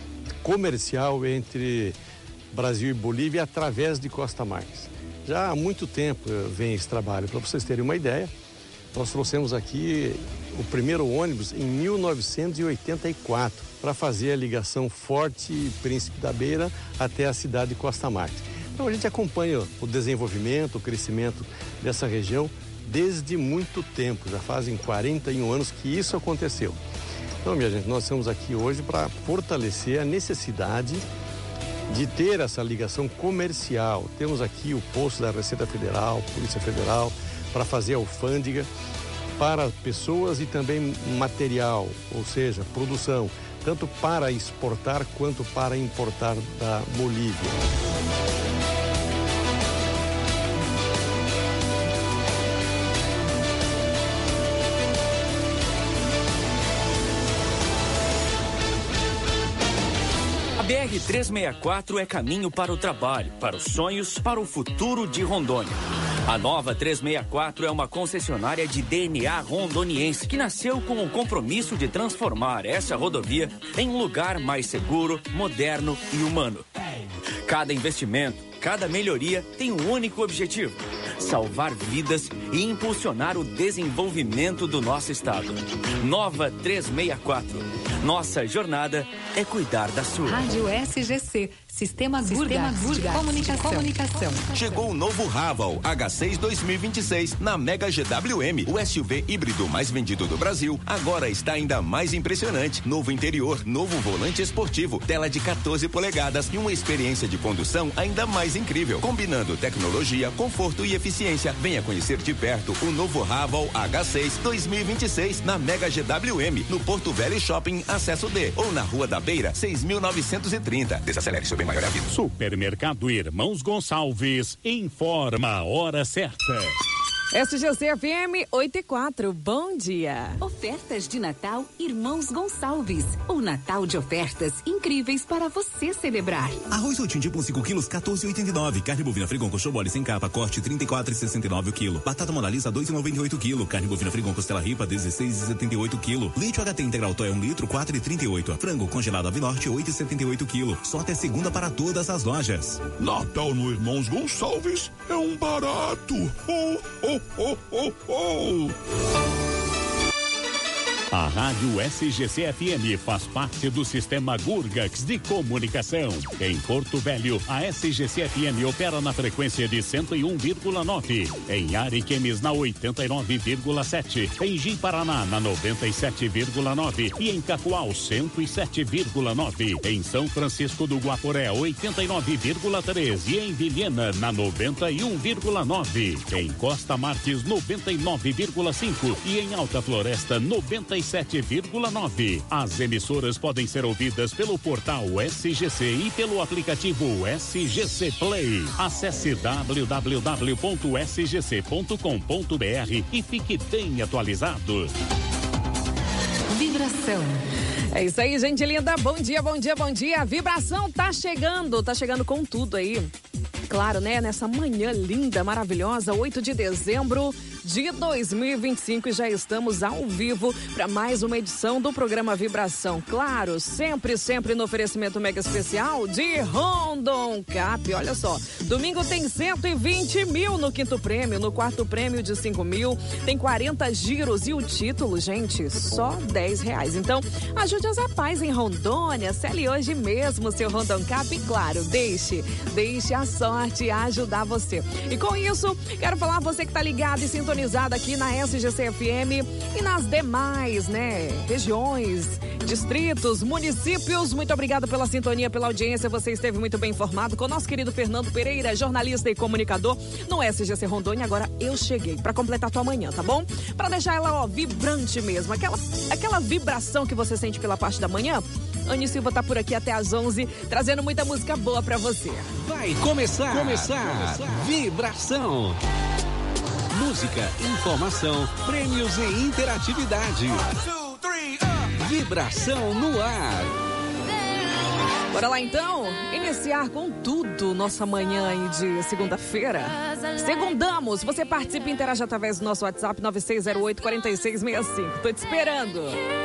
comercial entre Brasil e Bolívia através de Costa Marques. Já há muito tempo vem esse trabalho. Para vocês terem uma ideia, nós trouxemos aqui o primeiro ônibus em mil novecentos e oitenta e quatro para fazer a ligação Forte Príncipe da Beira até a cidade de Costa Marques. Então a gente acompanha o desenvolvimento, o crescimento dessa região desde muito tempo. Já fazem quarenta e um anos que isso aconteceu. Então, minha gente, nós estamos aqui hoje para fortalecer a necessidade de ter essa ligação comercial. Temos aqui o posto da Receita Federal, Polícia Federal, para fazer alfândega para pessoas e também material, ou seja, produção, tanto para exportar quanto para importar da Bolívia. A B R trezentos e sessenta e quatro é caminho para o trabalho, para os sonhos, para o futuro de Rondônia. A nova trezentos e sessenta e quatro é uma concessionária de D N A rondoniense que nasceu com o compromisso de transformar essa rodovia em um lugar mais seguro, moderno e humano. Cada investimento, cada melhoria tem um único objetivo: salvar vidas e impulsionar o desenvolvimento do nosso estado. Nova trezentos e sessenta e quatro. Nossa jornada é cuidar da sua. Rádio S G C, Sistema Gurgas de Comunicação. Comunicação. Chegou o novo Raval H seis dois mil e vinte e seis na Mega G W M. O S U V híbrido mais vendido do Brasil agora está ainda mais impressionante. Novo interior, novo volante esportivo, tela de quatorze polegadas e uma experiência de condução ainda mais incrível. Combinando tecnologia, conforto e eficiência. Venha conhecer de perto o novo Raval H seis dois mil e vinte e seis na Mega G W M, no Porto Velho Shopping, acesso D, ou na Rua da Beira, seis mil novecentos e trinta. Desacelere seu bem maior a vida. Supermercado Irmãos Gonçalves informa a hora certa. S G C F M oito e quatro, bom dia. Ofertas de Natal Irmãos Gonçalves. O Natal de ofertas incríveis para você celebrar. Arroz Rotim tipo cinco quilos, quatorze e oitenta e nove. Carne bovina Frigon com mole sem capa, corte trinta e quatro e sessenta e nove o quilo. Batata Mona Lisa dois e noventa e oito o quilo. Carne bovina Frigon costela ripa dezesseis e setenta e oito o quilo. Leite H T integral Toé um litro, quatro e trinta e oito. Frango congelado Ave Norte oito e setenta e oito o quilo. Só até segunda para todas as lojas. Natal no Irmãos Gonçalves é um barato. Oh, oh, oh, oh, oh. A Rádio S G C F M faz parte do sistema Gurgax de comunicação. Em Porto Velho, a S G C F M opera na frequência de cento e um vírgula nove. Em Ariquemes, na oitenta e nove vírgula sete. Em Ji-Paraná, na noventa e sete vírgula nove. E em Cacoal, cento e sete vírgula nove. Em São Francisco do Guaporé, oitenta e nove vírgula três. E em Vilhena, na noventa e um vírgula nove. Em Costa Marques, noventa e nove vírgula cinco. E em Alta Floresta, noventa e sete vírgula nove. As emissoras podem ser ouvidas pelo portal S G C e pelo aplicativo S G C Play. Acesse w w w ponto s g c ponto com ponto b r e fique bem atualizado. Vibração. É isso aí, gente linda. Bom dia, bom dia, bom dia. A vibração tá chegando, tá chegando com tudo aí. Claro, né? Nessa manhã linda, maravilhosa, oito de dezembro de dois mil e vinte e cinco, e já estamos ao vivo para mais uma edição do programa Vibração. Claro, sempre, sempre no oferecimento mega especial de Rondon Cap. Olha só, domingo tem cento e vinte mil no quinto prêmio, no quarto prêmio de cinco mil, tem quarenta giros e o título, gente, só dez reais. Então, ajude as rapazes em Rondônia, cele hoje mesmo seu Rondon Cap e, claro, deixe, deixe a sorte ajudar você. E com isso, quero falar a você que tá ligado e sintonizado aqui na S G C F M e nas demais, né, regiões, distritos, municípios. Muito obrigado pela sintonia, pela audiência. Você esteve muito bem informado com o nosso querido Fernando Pereira, jornalista e comunicador no S G C Rondônia. Agora eu cheguei para completar tua manhã, tá bom? Para deixar ela, ó, vibrante mesmo, aquela, aquela vibração que você sente pela parte da manhã. Anny Silva tá por aqui até às onze, trazendo muita música boa pra você. Vai começar, começar, começar. Vibração. Música, informação, prêmios e interatividade. Vibração no ar. Bora lá então, iniciar com tudo nossa manhã aí de segunda-feira. Segundamos, você participa e interage através do nosso WhatsApp nove seis zero oito, quatro seis seis cinco. Tô te esperando.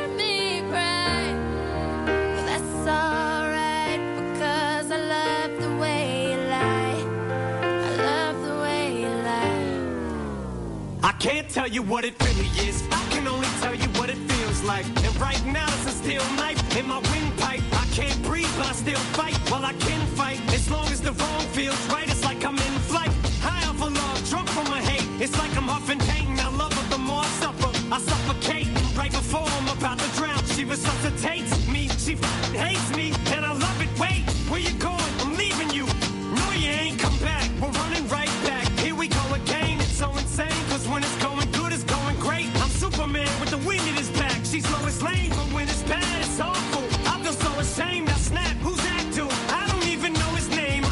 I can't tell you what it really is. I can only tell you what it feels like. And right now it's a steel knife in my windpipe. I can't breathe, but I still fight. Well, I can fight as long as the wrong feels right. It's like I'm in flight, high off of love, drunk from my hate. It's like I'm huffing pain. I love her the more I suffer. I suffocate right before I'm about to drown. She resuscitates me. She f***ing hates me, and I love it. Wait, where you going? I'm leaving you. No, you ain't come back. We're running right back. Here we go again. It's so insane. When it's going good, it's going great. I'm Superman with the wind in his back. She's Lois Lane, but when it's bad, it's awful. I feel so ashamed. I snap. Who's that dude? I don't even know his name.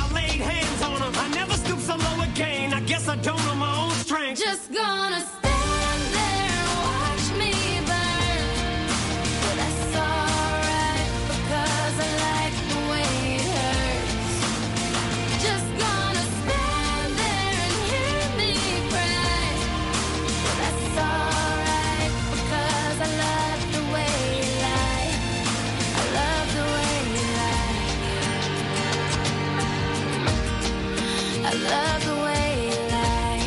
I love the way you lie.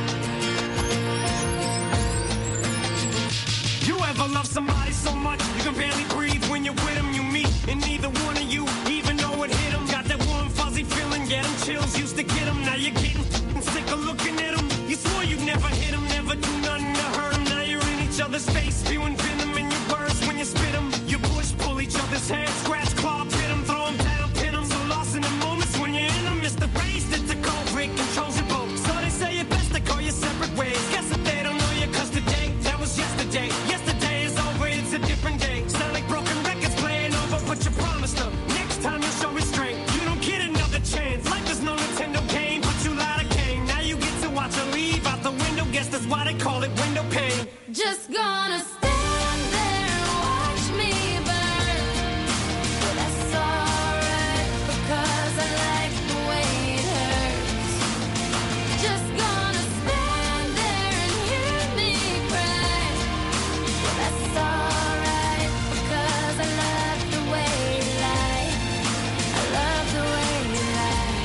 You ever love somebody so much you can barely breathe when you're with them? You meet and neither one of you even know it hit them. Got that warm fuzzy feeling, get them chills, used to get them. Now you're getting sick of looking at them. You swore you'd never hit them, never do nothing to hurt them. Now you're in each other's face, spewing venom in your words when you spit them. You push, pull each other's hair, scratch, claw, pit them, throw them down, pin them. So lost in the moments when you're in them, it's the race that's a cold break, controls your boat. So they say it best to go your separate ways. Guess that they don't know you cause today, that was yesterday. Yesterday is over, it's a different day. Sound like broken records playing over, but you promised them next time you'll show restraint. You don't get another chance. Life is no Nintendo game, but you lied again. Now you get to watch her leave out the window. Guess that's why they call it window pane. Just gonna stand there and watch me burn. But that's alright because I like the way it hurts. Just gonna stand there and hear me cry. But that's alright because I love the way you lie. I love the way you lie.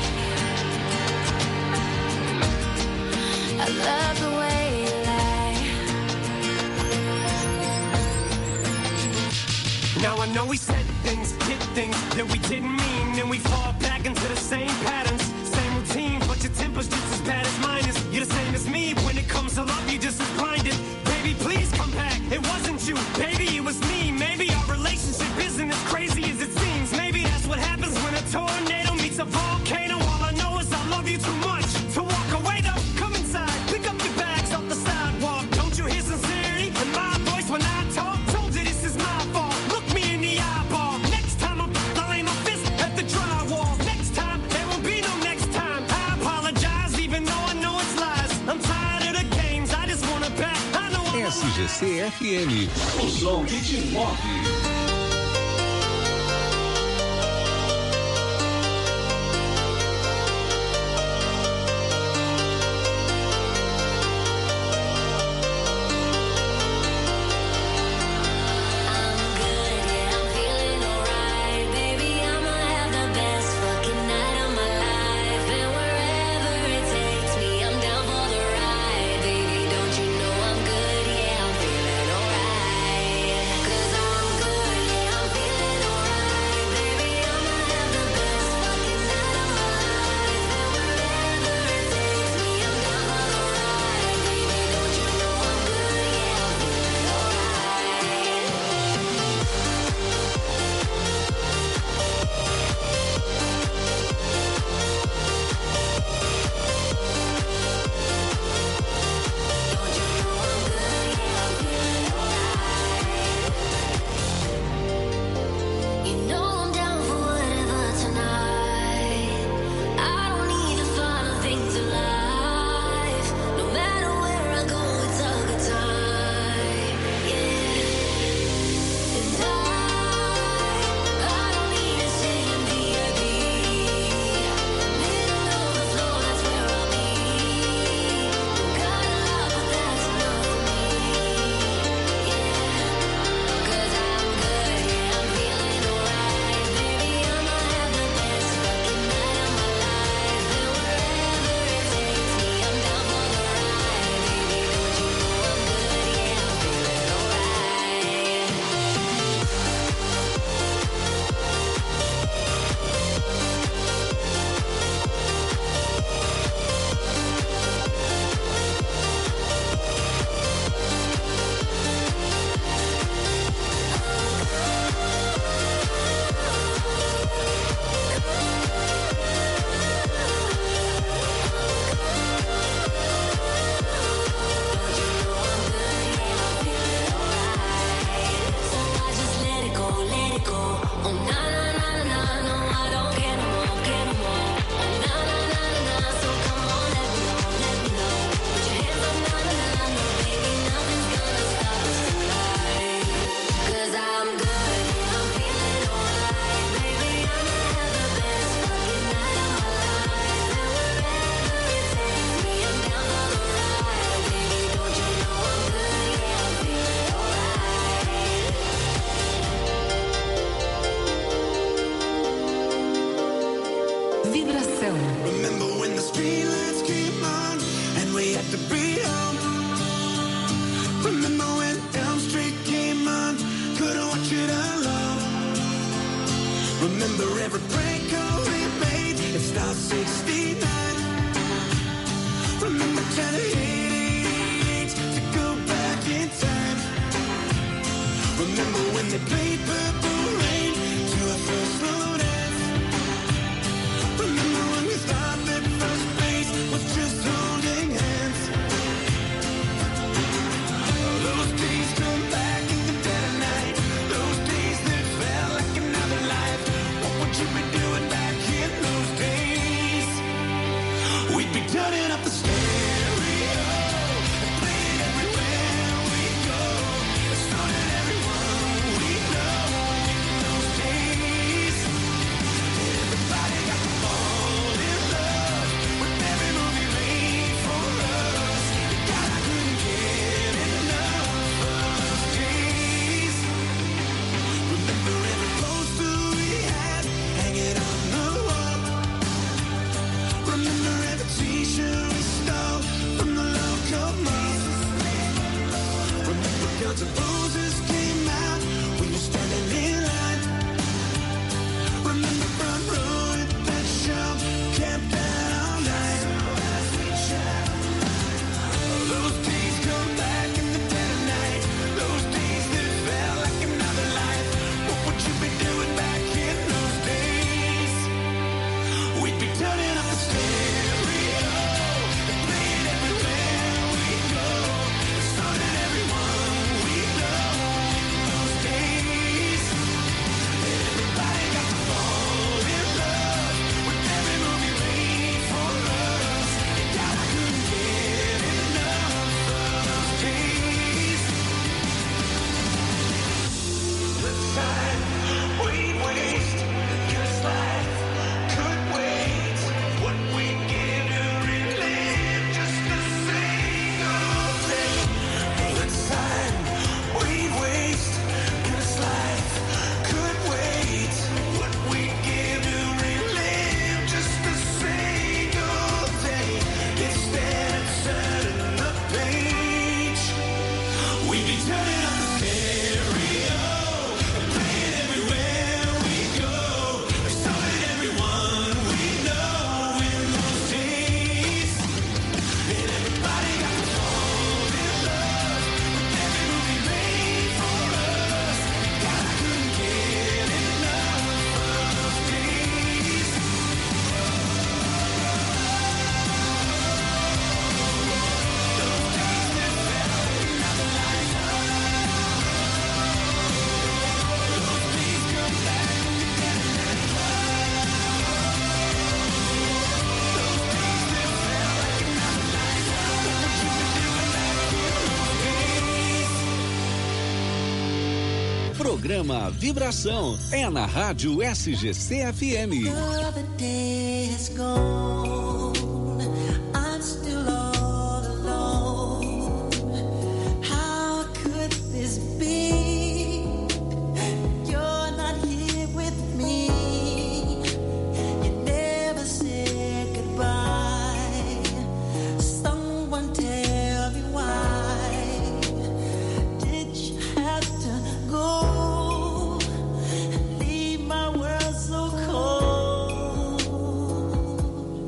I love the way you lie. Now I know we said things, did things that we didn't mean, and we fall back into the same patterns, same routine, but your temper's just as bad as mine is. You're the same as me, when it comes to love, you're just as blinded. Baby, please come back, it wasn't you, baby, it was me. Maybe our relationship isn't as crazy as it seems. Maybe that's what happens when a tornado meets a volcano. All I know is I love you too much to walk away though. Come inside, pick up your bags off the sidewalk. Don't you hear sincerity in my voice when I talk? Told you this is my fault. Look me in the eyeball. Next time I'm I'll aim my fist at the drywall. Next time there won't be no next time. I apologize even though I know it's lies. I'm tired of the games. I just wanna back. I know I'm S G C F M, o som que te move. Vibração. streetlights came on and we had to be home. Remember when Elm Street came on, couldn't watch it alone. Remember every prank call we made, it's Star sixty-nine. Remember trying to eight eight eight to go back in time. Remember when they played Purple Rain to our first slow dance. Remember when we thought that first base was just holding hands. Those days come back in the dead of night. Those days that felt like another life. What would you be doing back in those days? We'd be turning up the stereo and playing everywhere we go. So did everyone we know in those days. Everybody got to fall in love with every movie made for us. God, I couldn't get enough of those days. Remember every poster we had hanging on the wall. Remember every t-shirt we stole from the local mall. Remember Guns N' Roses came out, we were standing in line. Remember front row at that show, camped out all night. Those days come back in the dead of night. Those days that felt like another life. What would you be doing back in those days? We'd be turning up the stereo and playing everywhere we go. So did everyone we know in those days. Everybody got to fall in love with every movie made for us. God, I couldn't get enough of those days. The time we waste, 'cause life could wait. What we give to relive just a single day. The time we waste, 'cause life could wait. What we give to relive just a single day. Instead of turning the page, we'd be turning up the stereo and playing everywhere we go. So did everyone we know in those days. And everybody got to fall in love with every movie made for us. God, I couldn't get enough of those days. Programa Vibração é na Rádio S G C F M. Another day is gone. I'm still all alone. How could this be? You're not here with me. You never said goodbye. Someone tell me why did you have to go and leave my world so cold?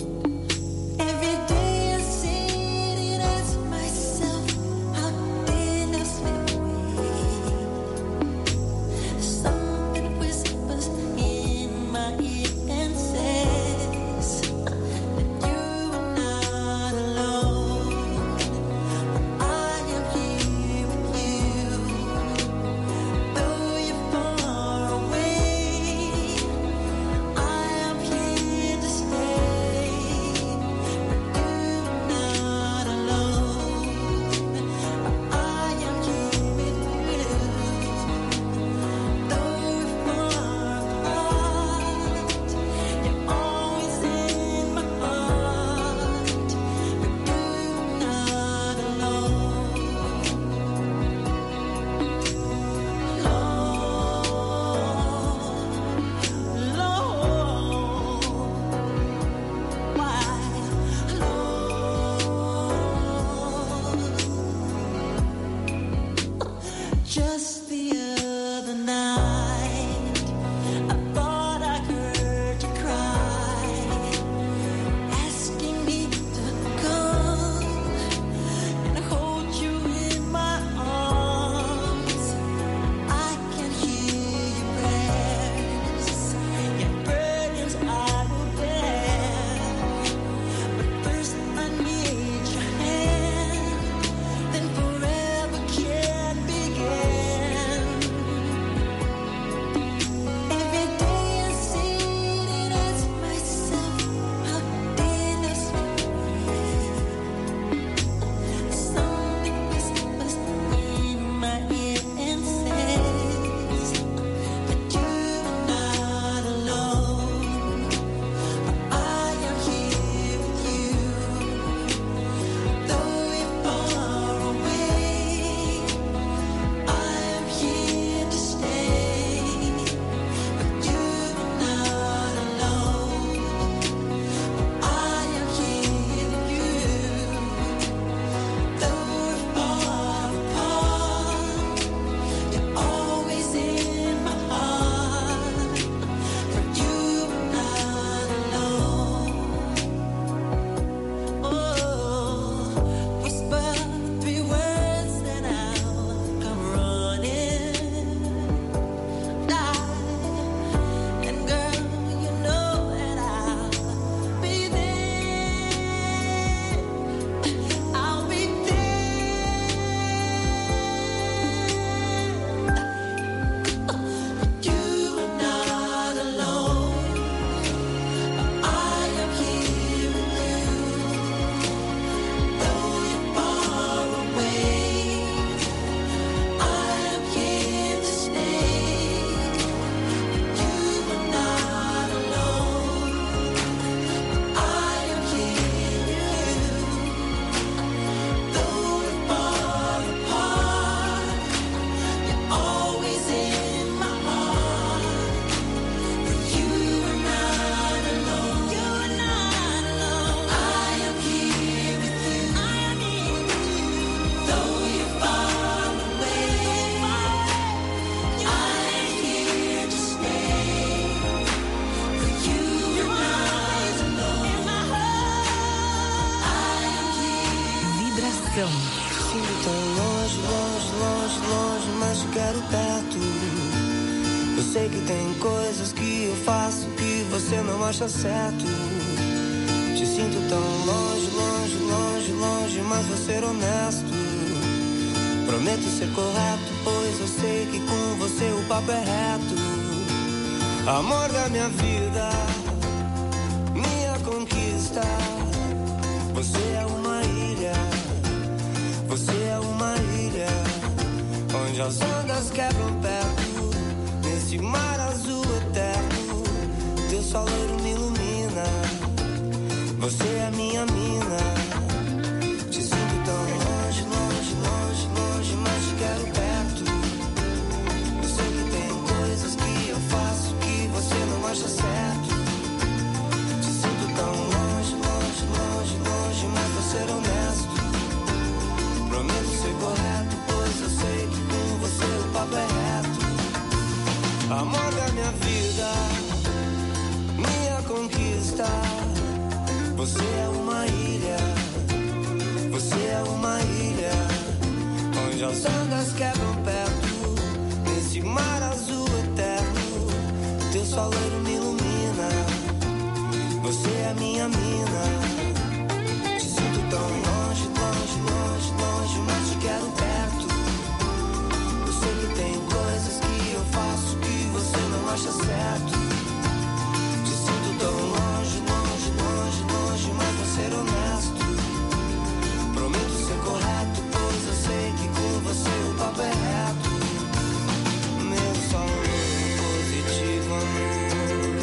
comunicação. Sinto tão longe, longe, longe, longe, mas te quero perto. Eu sei que tem coisas que eu faço que você não acha certo. Te sinto tão longe, longe, longe, longe, mas vou ser honesto. Prometo ser correto, pois eu sei que com você o papo é reto. Amor da minha vida, minha conquista. Você é uma ilha, você é uma ilha, onde as ondas quebram perto, nesse mar azul eterno. Teu sol loiro me ilumina, você é minha mina. Te sinto tão longe, longe, longe, longe, mas te quero perto. Eu sei que tem coisas que eu faço que você não acha certo. Te sinto tão longe, longe, longe, longe, mas vou ser honesto. Prometo ser correto, pois eu sei que com você o papo é reto. Amor da minha vida, minha conquista. Você é uma ilha, você é uma ilha, onde as ondas quebram perto, nesse mar azul eterno. Teu sol loiro me ilumina, você é minha mina. Te sinto tão longe, longe, longe, longe, mas te quero perto. Eu sei que tem coisas que eu faço que você não acha certo. Te sinto tão longe, longe, longe, longe, mas vou ser honesto. Prometo ser correto, pois eu sei que com você o papo é reto. Meu sol positivo, amor.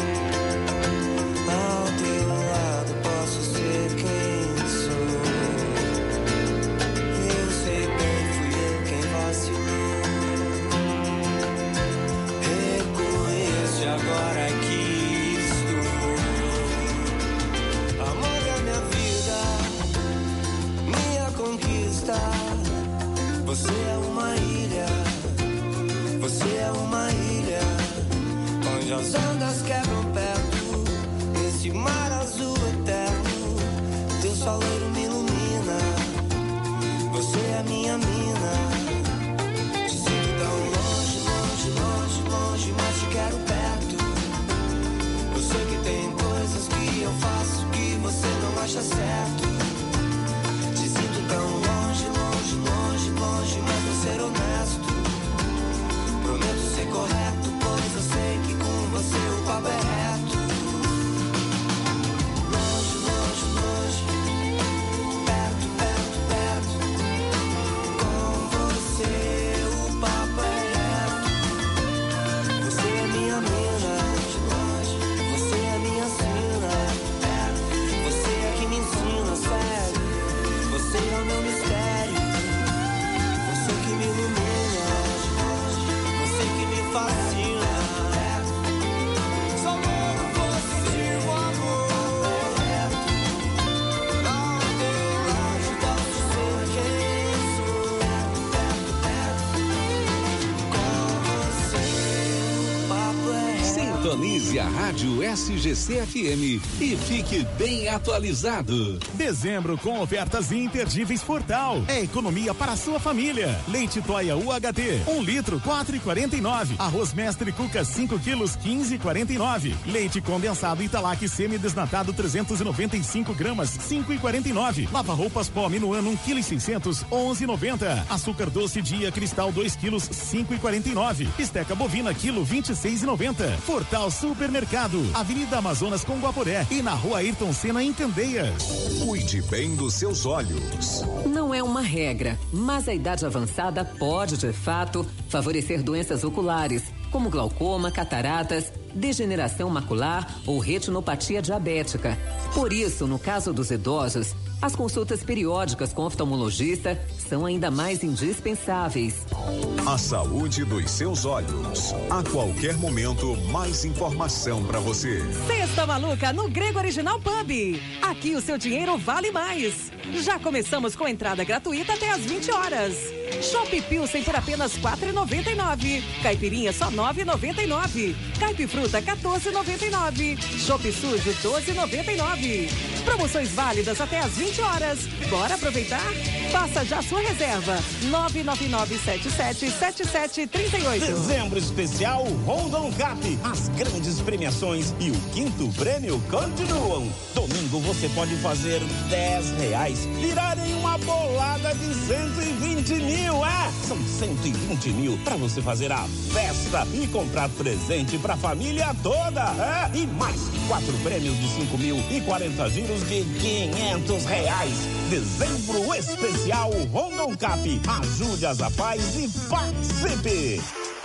Ao teu lado posso ser quem sou. Eu sei bem, fui eu quem vacilou. Reconheço agora que estou. Amor da minha vida, minha conquista. Você é uma ilha, você é uma ilha, onde as ondas quebram perto, nesse mar azul eterno. Teu sol loiro me ilumina, você é minha mina. Te sinto tão longe, longe, longe, longe, mas te quero perto. Eu sei que tem coisas que eu faço que você não acha certo. Te sinto tão longe, longe, longe, longe, mas vou ser honesto. Prometo ser correto, pois eu sei que com você o papo é reto. Longe, longe, longe, perto, perto, perto. Com você o papo é reto. Você é minha mina, você é minha sina. Você é que me ensina, sério. Você é o meu mistério. Você que me ilumina, você que me fascina. Só louco positivo, amor. Não tem longe, posso ser quem sou. Com você o papo é reto. Sintonize a Rádio S G C F M e fique bem atualizado. Dezembro com ofertas imperdíveis Fortal. É economia para a sua família. Leite Toia U H T, um litro, quatro e quarenta e nove. Arroz Mestre Cuca, cinco quilos, quinze e quarenta e nove. Leite condensado Italac semi-desnatado, trezentos e noventa e cinco gramas, cinco e quarenta e nove. Lava roupas pó Minuano, um quilo e seiscentos, onze e noventa. Açúcar doce Dia Cristal, dois quilos, cinco e quarenta e nove. Bisteca bovina, quilo, vinte e seis e noventa. Fortal Supermercado, Avenida Amazonas com Guaporé e na Rua Ayrton Senna em Candeias. Cuide bem dos seus olhos. Não é uma regra, mas a idade avançada pode, de fato, favorecer doenças oculares, como glaucoma, cataratas, degeneração macular ou retinopatia diabética. Por isso, no caso dos idosos, as consultas periódicas com oftalmologista são ainda mais indispensáveis. A saúde dos seus olhos. A qualquer momento, mais informação para você. Sexta Maluca no Grego Original Pub. Aqui o seu dinheiro vale mais. Já começamos com entrada gratuita até às vinte horas. Chopp Pilsen por apenas quatro reais e noventa e nove centavos. Caipirinha só nove reais e noventa e nove centavos. Caipifruta quatorze reais e noventa e nove centavos. Chopp Sujo doze reais e noventa e nove centavos. Promoções válidas até às vinte horas. Bora aproveitar? Faça já sua reserva. nove nove nove sete sete sete sete três oito. Dezembro especial Rondon Cap. As grandes premiações e o quinto prêmio continuam. Domingo você pode fazer dez reais virar em uma bolada de cento e vinte mil. É, são cento e vinte mil para você fazer a festa e comprar presente para a família toda. É, e mais quatro prêmios de cinco mil e quarenta giros de quinhentos reais. Dezembro especial Rondon Cap. Ajude as rapazes e participe.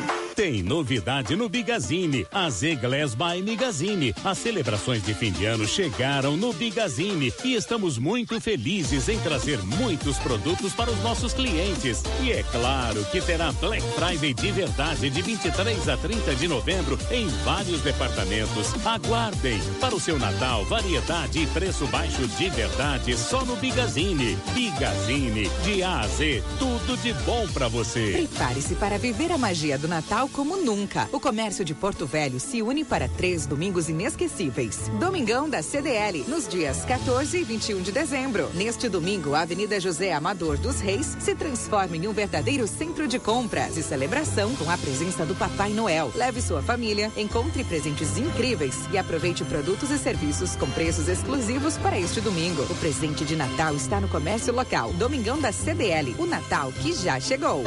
Tem novidade no Bigazine, a Z-Glass by Migazine. As celebrações de fim de ano chegaram no Bigazine e estamos muito felizes em trazer muitos produtos para os nossos clientes. E é claro que terá Black Friday de verdade de vinte e três a trinta de novembro em vários departamentos. Aguardem! Para o seu Natal, variedade e preço baixo de verdade só no Bigazine. Bigazine, de A a Z, tudo de bom para você. Prepare-se para viver a magia do Natal como nunca. O comércio de Porto Velho se une para três domingos inesquecíveis. Domingão da C D L, nos dias quatorze e vinte e um de dezembro. Neste domingo, a Avenida José Amador dos Reis se transforma em um verdadeiro centro de compras e celebração com a presença do Papai Noel. Leve sua família, encontre presentes incríveis e aproveite produtos e serviços com preços exclusivos para este domingo. O presente de Natal está no comércio local. Domingão da C D L, o Natal que já chegou.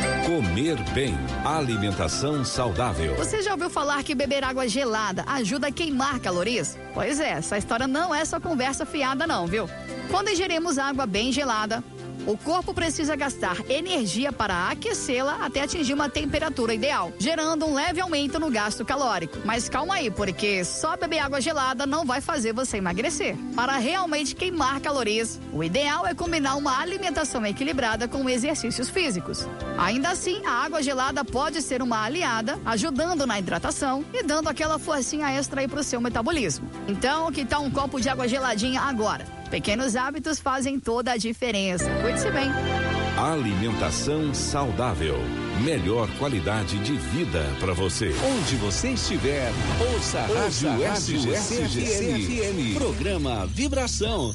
Comer bem, alimentação saudável. Você já ouviu falar que beber água gelada ajuda a queimar calorias? Pois é, essa história não é só conversa fiada não, viu? Quando ingerimos água bem gelada, o corpo precisa gastar energia para aquecê-la até atingir uma temperatura ideal, gerando um leve aumento no gasto calórico. Mas calma aí, porque só beber água gelada não vai fazer você emagrecer. Para realmente queimar calorias, o ideal é combinar uma alimentação equilibrada com exercícios físicos. Ainda assim, a água gelada pode ser uma aliada, ajudando na hidratação e dando aquela forcinha extra aí para o seu metabolismo. Então, que tal um copo de água geladinha agora? Pequenos hábitos fazem toda a diferença. Cuide-se bem. Alimentação saudável. Melhor qualidade de vida para você. Onde você estiver, ouça a Rádio S G C F M. Programa Vibração.